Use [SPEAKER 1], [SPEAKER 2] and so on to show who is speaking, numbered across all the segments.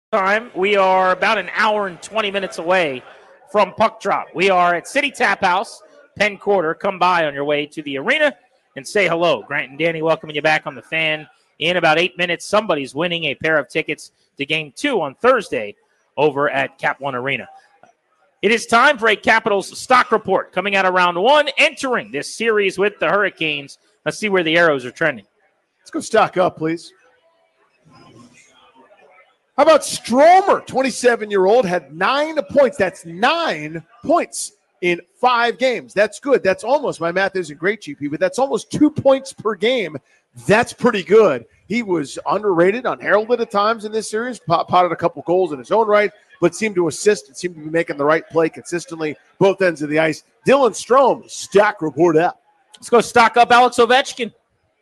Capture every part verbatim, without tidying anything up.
[SPEAKER 1] Time. We are about an hour and twenty minutes away from puck drop. We are at City Tap House, Penn Quarter. Come by on your way to the arena and say hello. Grant and Danny welcoming you back on the Fan. In about eight minutes, somebody's winning a pair of tickets to Game two on Thursday over at Cap One Arena. It is time for a Capitals stock report coming out of round one, entering this series with the Hurricanes. Let's see where the arrows are trending.
[SPEAKER 2] Let's go stock up, please. How about Stromer, twenty-seven-year-old, had nine points. That's nine points in five games. That's good. That's almost, my math isn't great, G P, but that's almost two points per game. That's pretty good. He was underrated, unheralded at times in this series, potted a couple goals in his own right, but seemed to assist and seemed to be making the right play consistently, both ends of the ice. Dylan Strome, stock report up.
[SPEAKER 1] Let's go stock up Alex Ovechkin.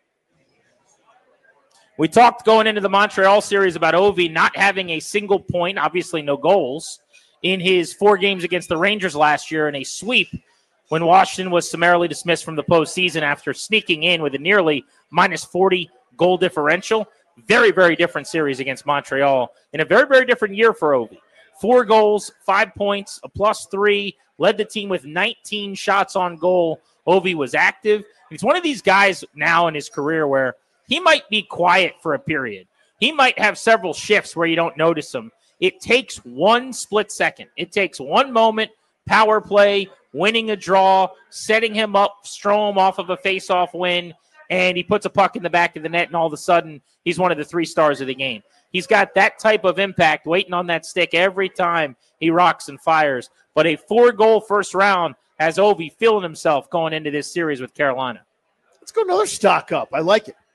[SPEAKER 1] We talked going into the Montreal series about Ovi not having a single point, obviously no goals, in his four games against the Rangers last year in a sweep when Washington was summarily dismissed from the postseason after sneaking in with a nearly minus forty goal differential. Very, very different series against Montreal in a very, very different year for Ovi. Four goals, five points, a plus three, led the team with nineteen shots on goal. Ovi was active. He's one of these guys now in his career where he might be quiet for a period. He might have several shifts where you don't notice him. It takes one split second. It takes one moment, power play, winning a draw, setting him up, Strome off of a face-off win, and he puts a puck in the back of the net, and all of a sudden, he's one of the three stars of the game. He's got that type of impact waiting on that stick every time he rocks and fires. But a four-goal first round has Ovi feeling himself going into this series with Carolina.
[SPEAKER 2] Let's go another stock up. I like it.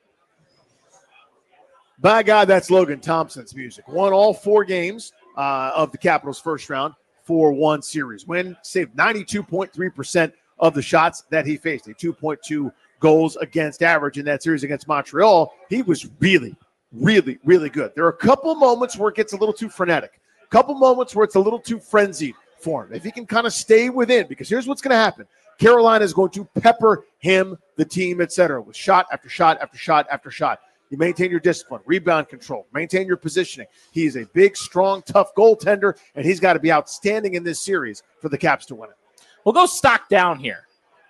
[SPEAKER 2] By God, that's Logan Thompson's music. Won all four games uh, of the Capitals' first round for one series. Win, saved ninety-two point three percent of the shots that he faced. A two point two goals against average in that series against Montreal. He was really, really, really good. There are a couple moments where it gets a little too frenetic. A couple moments where it's a little too frenzied for him. If he can kind of stay within, because here's what's going to happen. Carolina is going to pepper him, the team, et cetera, with shot after shot after shot after shot. You maintain your discipline, rebound control, maintain your positioning. He's a big, strong, tough goaltender, and he's got to be outstanding in this series for the Caps to win it.
[SPEAKER 1] We'll go stock down here.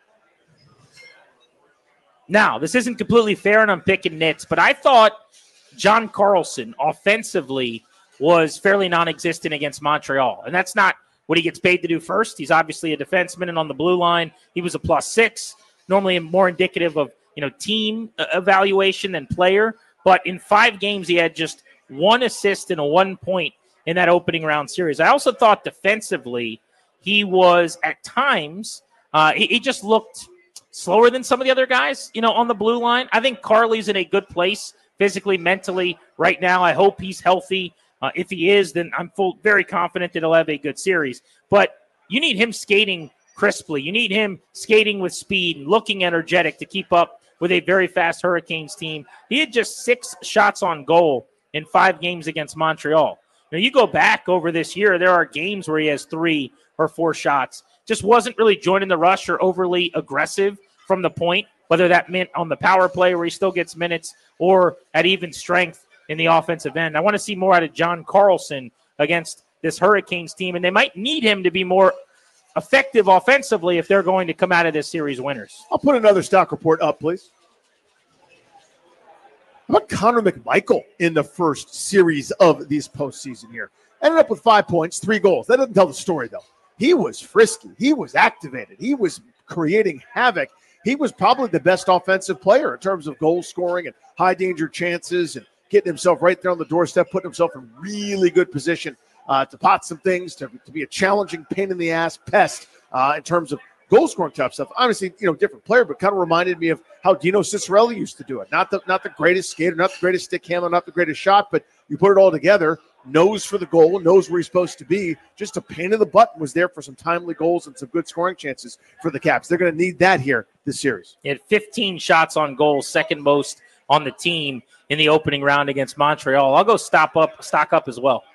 [SPEAKER 1] Now, this isn't completely fair, and I'm picking nits, but I thought John Carlson offensively was fairly non-existent against Montreal, and that's not what he gets paid to do first. He's obviously a defenseman, and on the blue line, he was a plus six, normally more indicative of you know, team evaluation than player. But in five games, he had just one assist and a one point in that opening round series. I also thought defensively, he was at times, uh, he, he just looked slower than some of the other guys, you know, on the blue line. I think Carly's in a good place physically, mentally right now. I hope he's healthy. Uh, if he is, then I'm full, very confident that he'll have a good series. But you need him skating crisply. You need him skating with speed and looking energetic to keep up with a very fast Hurricanes team. He had just six shots on goal in five games against Montreal. Now, you go back over this year, there are games where he has three or four shots. Just wasn't really joining the rush or overly aggressive from the point, whether that meant on the power play where he still gets minutes or at even strength in the offensive end. I want to see more out of John Carlson against this Hurricanes team, and they might need him to be more effective offensively if they're going to come out of this series winners.
[SPEAKER 2] I'll put another stock report up, please. How about Connor McMichael in the first series of this postseason here? Ended up with five points, three goals. That doesn't tell the story, though. He was frisky. He was activated. He was creating havoc. He was probably the best offensive player in terms of goal scoring and high-danger chances and getting himself right there on the doorstep, putting himself in really good position Uh, to pot some things, to, to be a challenging pain-in-the-ass pest uh, in terms of goal-scoring type stuff. Obviously, you know, different player, but kind of reminded me of how Dino Ciccarelli used to do it. Not the not the greatest skater, not the greatest stick handler, not the greatest shot, but you put it all together, knows for the goal, knows where he's supposed to be. Just a pain in the butt, was there for some timely goals and some good scoring chances for the Caps. They're going to need that here this series.
[SPEAKER 1] He had fifteen shots on goal, second most on the team in the opening round against Montreal. I'll go stop up, stock up as well.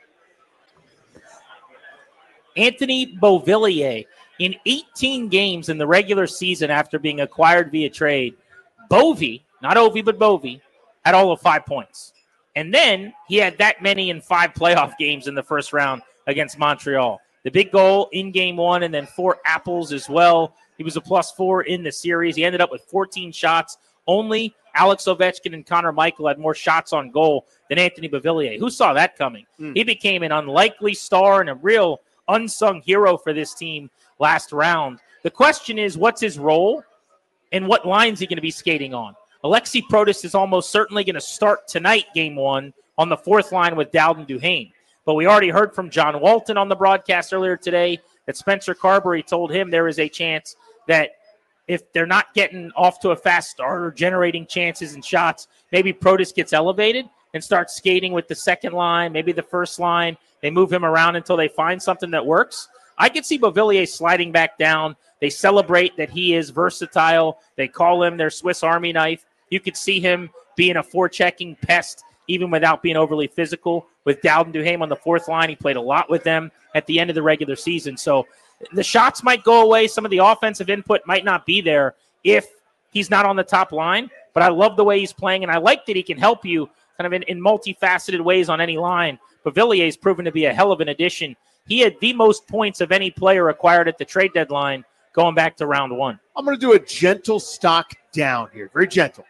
[SPEAKER 1] Anthony Beauvillier, in eighteen games in the regular season after being acquired via trade, Bovey, not Ovi, but Bovey, had all of five points. And then he had that many in five playoff games in the first round against Montreal. The big goal in game one and then four apples as well. He was a plus four in the series. He ended up with fourteen shots. Only Alex Ovechkin and Connor Michael had more shots on goal than Anthony Beauvillier. Who saw that coming? Mm. He became an unlikely star and a real unsung hero for this team last round. The question is, what's his role and what line is he going to be skating on? Alexi Protas is almost certainly going to start tonight, game one, on the fourth line with Dowden Duhaime. But we already heard from John Walton on the broadcast earlier today that Spencer Carberry told him there is a chance that if they're not getting off to a fast start or generating chances and shots, maybe Protas gets elevated and starts skating with the second line, maybe the first line. They move him around until they find something that works. I could see Beauvillier sliding back down. They celebrate that he is versatile. They call him their Swiss Army knife. You could see him being a forechecking pest, even without being overly physical. With Dowden Duhaime on the fourth line, he played a lot with them at the end of the regular season. So the shots might go away. Some of the offensive input might not be there if he's not on the top line. But I love the way he's playing, and I like that he can help you kind of in, in multifaceted ways on any line. Beauvillier's proven to be a hell of an addition. He had the most points of any player acquired at the trade deadline going back to round one.
[SPEAKER 2] I'm going to do a gentle stock down here. Very gentle.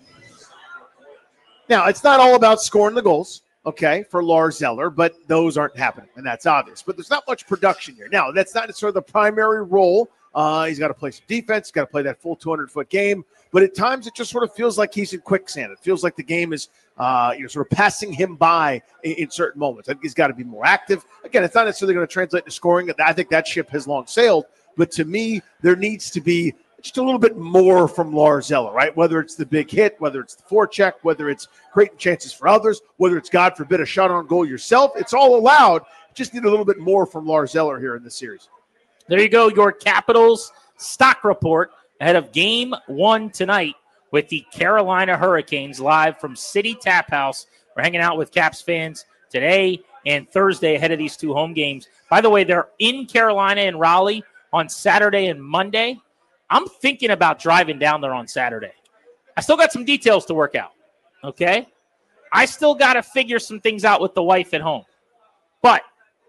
[SPEAKER 2] Now, it's not all about scoring the goals, okay, for Lars Eller, but those aren't happening, and that's obvious. But there's not much production here. Now, that's not sort of the primary role. Uh, he's got to play some defense. He's got to play that full two hundred foot game. But at times, it just sort of feels like he's in quicksand. It feels like the game is, uh, you know, sort of passing him by in, in certain moments. I think he's got to be more active. Again, it's not necessarily going to translate to scoring. I think that ship has long sailed. But to me, there needs to be just a little bit more from Lars Eller, right? Whether it's the big hit, whether it's the forecheck, whether it's creating chances for others, whether it's, God forbid, a shot on goal yourself. It's all allowed. Just need a little bit more from Lars Eller here in this series.
[SPEAKER 1] There you go, your Capitals stock report ahead of game one tonight with the Carolina Hurricanes live from City Tap House. We're hanging out with Caps fans today and Thursday ahead of these two home games. By the way, they're in Carolina and Raleigh on Saturday and Monday. I'm thinking about driving down there on Saturday. I still got some details to work out, okay? I still got to figure some things out with the wife at home. But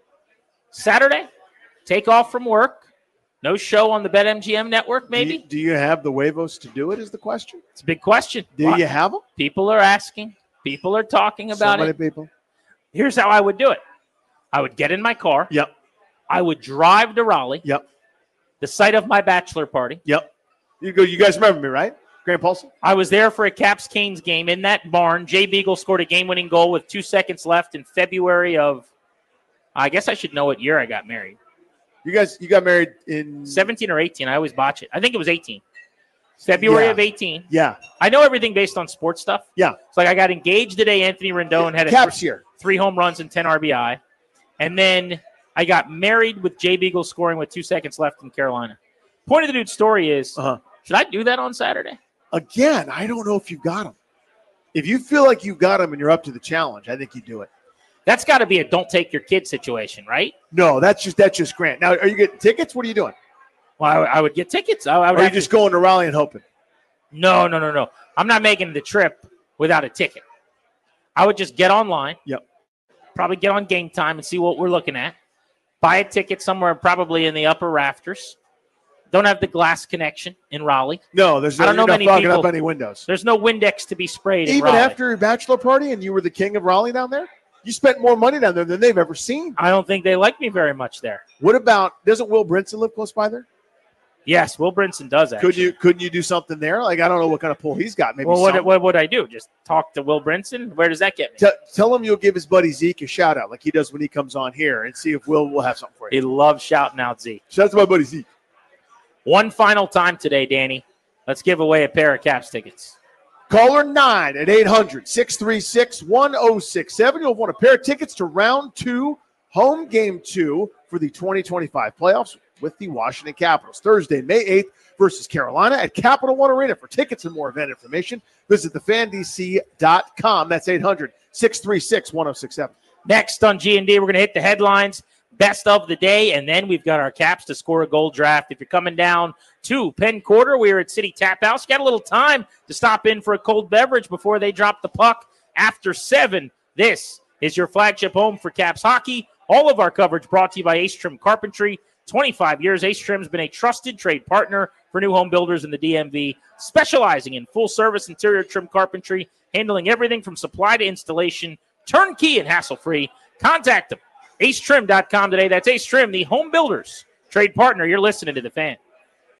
[SPEAKER 1] Saturday, take off from work. No show on the BetMGM network, maybe?
[SPEAKER 2] Do you, do you have the huevos to do it is the question?
[SPEAKER 1] It's a big question.
[SPEAKER 2] Do well, you have them?
[SPEAKER 1] People are asking. People are talking about
[SPEAKER 2] so many
[SPEAKER 1] it.
[SPEAKER 2] people.
[SPEAKER 1] Here's how I would do it. I would get in my car.
[SPEAKER 2] Yep.
[SPEAKER 1] I would drive to Raleigh.
[SPEAKER 2] Yep.
[SPEAKER 1] The site of my bachelor party.
[SPEAKER 2] Yep. You go. You guys remember me, right? Grant Paulson?
[SPEAKER 1] I was there for a Caps-Canes game in that barn. Jay Beagle scored a game-winning goal with two seconds left in February of, I guess I should know what year I got married.
[SPEAKER 2] You guys, you got married in
[SPEAKER 1] seventeen or eighteen. I always botch it. I think it was eighteen. February
[SPEAKER 2] yeah.
[SPEAKER 1] of eighteen.
[SPEAKER 2] Yeah.
[SPEAKER 1] I know everything based on sports stuff.
[SPEAKER 2] Yeah.
[SPEAKER 1] It's like I got engaged today. Anthony Rendon
[SPEAKER 2] yeah.
[SPEAKER 1] had a
[SPEAKER 2] Caps
[SPEAKER 1] th-
[SPEAKER 2] year.
[SPEAKER 1] three home runs and ten R B I. And then I got married with Jay Beagle scoring with two seconds left in Carolina. Point of the dude's story is, uh-huh. should I do that on Saturday?
[SPEAKER 2] Again, I don't know if you've got them. If you feel like you got them and you're up to the challenge, I think you do it.
[SPEAKER 1] That's got to be a don't take your kid situation, right?
[SPEAKER 2] No, that's just that's just Grant. Now, are you getting tickets? What are you doing?
[SPEAKER 1] Well, I, I would get tickets. I, I would
[SPEAKER 2] or are you just to... going to Raleigh and hoping?
[SPEAKER 1] No, no, no, no. I'm not making the trip without a ticket. I would just get online.
[SPEAKER 2] Yep.
[SPEAKER 1] Probably get on Game Time and see what we're looking at. Buy a ticket somewhere probably in the upper rafters. Don't have the glass connection in Raleigh.
[SPEAKER 2] No, there's no,
[SPEAKER 1] I don't know
[SPEAKER 2] you're
[SPEAKER 1] many
[SPEAKER 2] not fogging
[SPEAKER 1] people.
[SPEAKER 2] up any windows.
[SPEAKER 1] There's no Windex to be sprayed in
[SPEAKER 2] Even
[SPEAKER 1] Raleigh.
[SPEAKER 2] after your bachelor party and you were the king of Raleigh down there? You spent more money down there than they've ever seen.
[SPEAKER 1] I don't think they like me very much there.
[SPEAKER 2] What about, doesn't Will Brinson live close by there?
[SPEAKER 1] Yes, Will Brinson does, actually.
[SPEAKER 2] Could you, couldn't you do something there? Like, I don't know what kind of pull he's got. Maybe
[SPEAKER 1] well, what, what would I do? Just talk to Will Brinson? Where does that get me?
[SPEAKER 2] T- tell him you'll give his buddy Zeke a shout-out like he does when he comes on here and see if Will will have something for you.
[SPEAKER 1] He loves shouting out Zeke.
[SPEAKER 2] Shout out to my buddy Zeke.
[SPEAKER 1] One final time today, Danny. Let's give away a pair of Caps tickets.
[SPEAKER 2] Caller nine at eight hundred, six three six, one oh six seven. You'll want a pair of tickets to round two, home game two for the twenty twenty-five playoffs with the Washington Capitals. Thursday, May eighth versus Carolina at Capital One Arena. For tickets and more event information, visit the fan d c dot com. That's eight hundred, six three six, one oh six seven.
[SPEAKER 1] Next on G and D, we're going to hit the headlines. Best of the day, and then we've got our Caps to score a goal draft. If you're coming down to Penn Quarter, we're at City Tap House. Got a little time to stop in for a cold beverage before they drop the puck after seven. This is your flagship home for Caps hockey. All of our coverage brought to you by Ace Trim Carpentry. twenty-five years, Ace Trim has been a trusted trade partner for new home builders in the D M V, specializing in full-service interior trim carpentry, handling everything from supply to installation, turnkey and hassle-free. Contact them, ace trim dot com today. That's Ace Trim, the home builders trade partner. You're listening to The Fan.